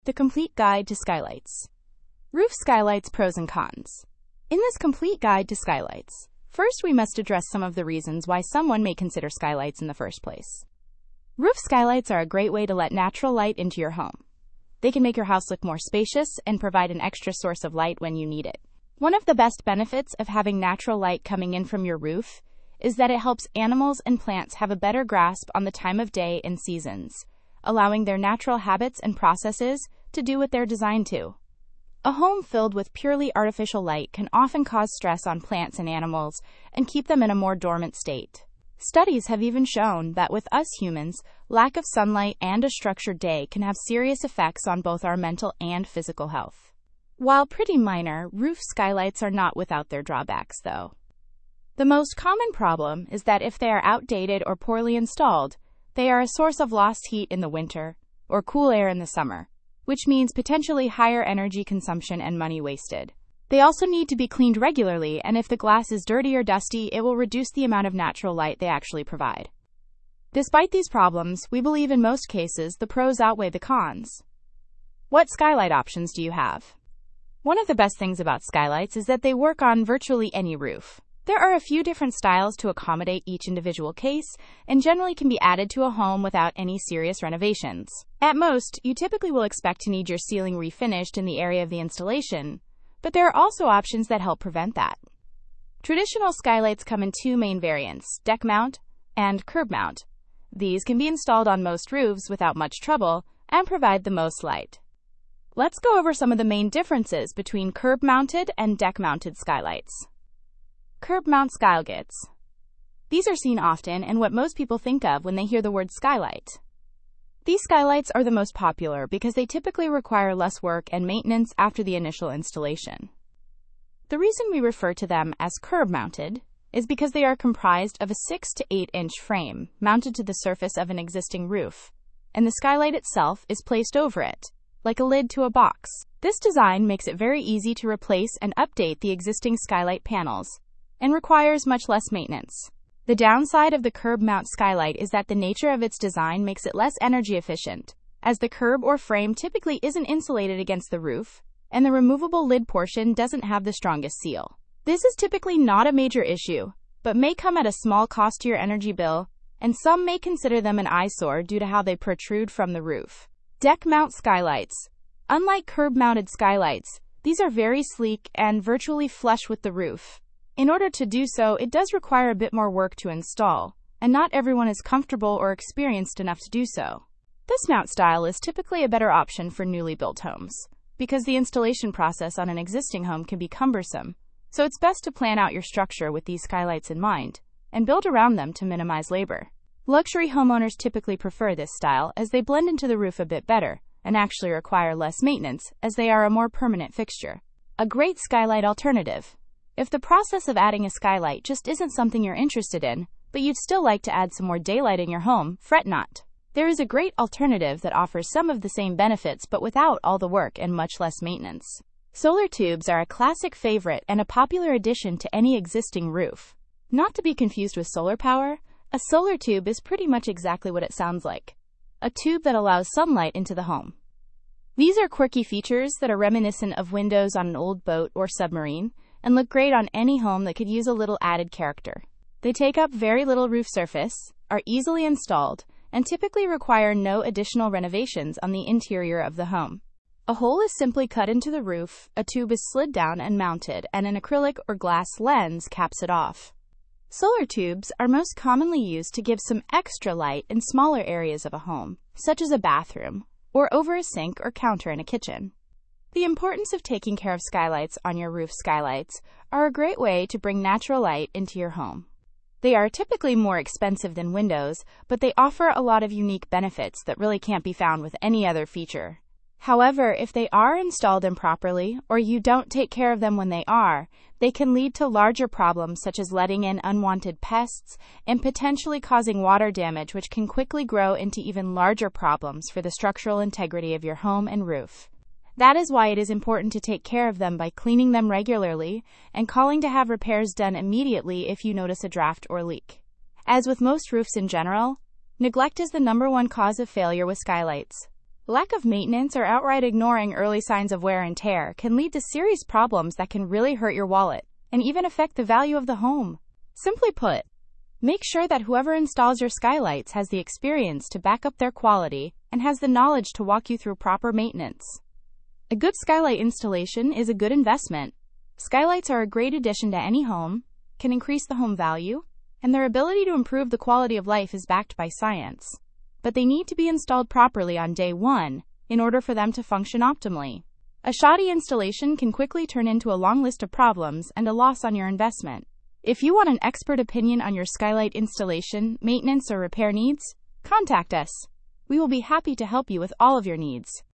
The Complete Guide to Skylights. Roof skylights pros and cons. In this complete guide to skylights, first we must address some of the reasons why someone may consider skylights in the first place. Roof skylights are a great way to let natural light into your home. They can make your house look more spacious and provide an extra source of light when you need it. One of the best benefits of having natural light coming in from your roof is that it helps animals and plants have a better grasp on the time of day and seasons, allowing their natural habits and processes to do what they're designed to. A home filled with purely artificial light can often cause stress on plants and animals and keep them in a more dormant state. Studies have even shown that with us humans, lack of sunlight and a structured day can have serious effects on both our mental and physical health. While pretty minor, roof skylights are not without their drawbacks, though. The most common problem is that if they are outdated or poorly installed, they are a source of lost heat in the winter or cool air in the summer, which means potentially higher energy consumption and money wasted. They also need to be cleaned regularly, and if the glass is dirty or dusty, it will reduce the amount of natural light they actually provide. Despite these problems, we believe in most cases the pros outweigh the cons. What skylight options do you have? One of the best things about skylights is that they work on virtually any roof. There are a few different styles to accommodate each individual case and generally can be added to a home without any serious renovations. At most, you typically will expect to need your ceiling refinished in the area of the installation, but there are also options that help prevent that. Traditional skylights come in two main variants, deck mount and curb mount. These can be installed on most roofs without much trouble and provide the most light. Let's go over some of the main differences between curb-mounted and deck-mounted skylights. Curb mount skylights. These are seen often and what most people think of when they hear the word skylight. These skylights are the most popular because they typically require less work and maintenance after the initial installation. The reason we refer to them as curb-mounted is because they are comprised of a 6 to 8 inch frame mounted to the surface of an existing roof, and the skylight itself is placed over it, like a lid to a box. This design makes it very easy to replace and update the existing skylight panels, and requires much less maintenance. The downside of the curb mount skylight is that the nature of its design makes it less energy efficient, as the curb or frame typically isn't insulated against the roof, and the removable lid portion doesn't have the strongest seal. This is typically not a major issue, but may come at a small cost to your energy bill, and some may consider them an eyesore due to how they protrude from the roof. Deck mount skylights. Unlike curb-mounted skylights, these are very sleek and virtually flush with the roof. In order to do so, it does require a bit more work to install, and not everyone is comfortable or experienced enough to do so. This mount style is typically a better option for newly built homes, because the installation process on an existing home can be cumbersome, so it's best to plan out your structure with these skylights in mind, and build around them to minimize labor. Luxury homeowners typically prefer this style as they blend into the roof a bit better, and actually require less maintenance as they are a more permanent fixture. A great skylight alternative. If the process of adding a skylight just isn't something you're interested in, but you'd still like to add some more daylight in your home, fret not. There is a great alternative that offers some of the same benefits but without all the work and much less maintenance. Solar tubes are a classic favorite and a popular addition to any existing roof. Not to be confused with solar power, a solar tube is pretty much exactly what it sounds like. A tube that allows sunlight into the home. These are quirky features that are reminiscent of windows on an old boat or submarine, and look great on any home that could use a little added character. They take up very little roof surface, are easily installed, and typically require no additional renovations on the interior of the home. A hole is simply cut into the roof, a tube is slid down and mounted, and an acrylic or glass lens caps it off. Solar tubes are most commonly used to give some extra light in smaller areas of a home, such as a bathroom, or over a sink or counter in a kitchen. The importance of taking care of skylights on your roof. Skylights are a great way to bring natural light into your home. They are typically more expensive than windows, but they offer a lot of unique benefits that really can't be found with any other feature. However, if they are installed improperly, or you don't take care of them when they can lead to larger problems such as letting in unwanted pests and potentially causing water damage, which can quickly grow into even larger problems for the structural integrity of your home and roof. That is why it is important to take care of them by cleaning them regularly and calling to have repairs done immediately if you notice a draft or leak. As with most roofs in general, neglect is the #1 cause of failure with skylights. Lack of maintenance or outright ignoring early signs of wear and tear can lead to serious problems that can really hurt your wallet and even affect the value of the home. Simply put, make sure that whoever installs your skylights has the experience to back up their quality and has the knowledge to walk you through proper maintenance. A good skylight installation is a good investment. Skylights are a great addition to any home, can increase the home value, and their ability to improve the quality of life is backed by science. But they need to be installed properly on day one in order for them to function optimally. A shoddy installation can quickly turn into a long list of problems and a loss on your investment. If you want an expert opinion on your skylight installation, maintenance, or repair needs, contact us. We will be happy to help you with all of your needs.